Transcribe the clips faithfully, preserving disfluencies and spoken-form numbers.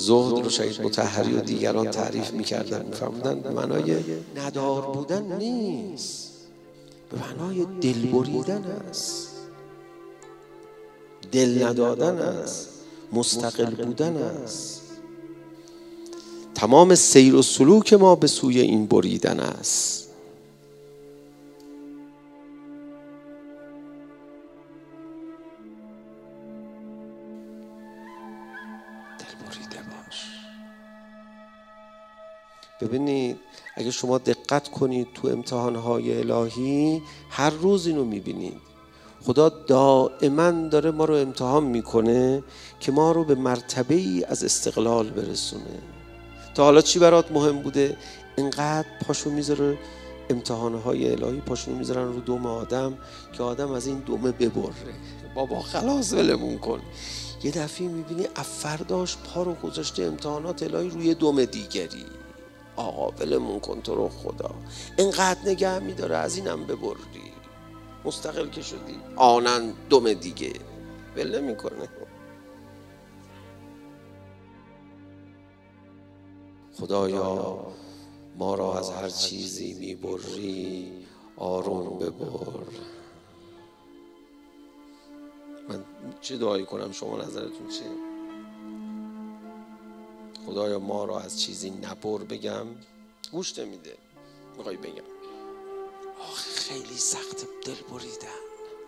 زهد رو شهید مطهری و دیگران تعریف می‌کردن، می‌فرمودن به معنای ندار بودن نیست، به معنای دل بریدن است، دل ندادن است، مستقل بودن است. تمام سیر و سلوک ما به سوی این بریدن است. دل بریده باش. ببینید اگه شما دقت کنید تو امتحانهای الهی هر روز اینو میبینید، خدا دائما داره ما رو امتحان میکنه که ما رو به مرتبه ای از استقلال برسونه. تا حالا چی برات مهم بوده؟ اینقدر پاشو میذاره امتحانهای الهی، پاشو میذارن رو دم آدم که آدم از این دمه ببره، بابا خلاص ولمون کن. یه دفعه میبینی افرداش پا رو گذاشته امتحانات الهی روی دم دیگری، آقا ولمون کن تو رو خدا، اینقدر نگه میداره از اینم ببری، مستقل که شدی آنن دم دیگه ول میکنه. خدایا ما را از هر چیزی میبری آروم ببر. من چه دعایی کنم؟ شما نظرتون چیه؟ خدایا ما را از چیزی نبر بگم گوش نمیده، میخوای بگم آخه خیلی سخت دل بریدن.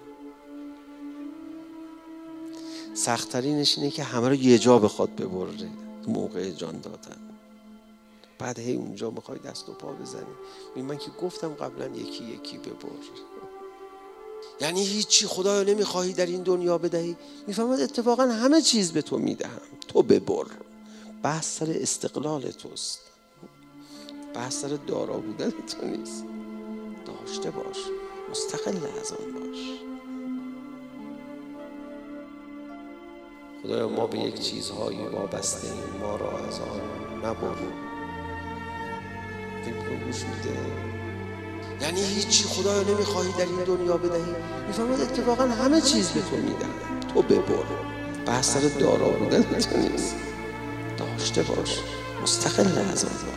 سخت‌ترینش اینه که همه رو یه جا بخواد ببره موقع جان دادن، بعد هی اونجا میخوای دست و پا بزنی. من که گفتم قبلا یکی یکی ببر، یعنی هیچی خدایا نمیخواهی در این دنیا بدهی، میفهمد اتفاقا همه چیز به تو میدهم، تو ببر. بحث سر استقلال توست، بحث سر دارا بودن تو نیست. داشته باش، مستقل از آن باش. خدایا ما به یک چیزهایی وابسته ایم، ما را از آن نبر. فکر گوش میده، یعنی هیچی خدایا نمیخواهی در این دنیا بدهی، میفهمد اتفاقا همه چیز به تو میدهم، تو ببر. بحث سر دارا بودن تو نیست. داشته باش، مستقل از آن باش.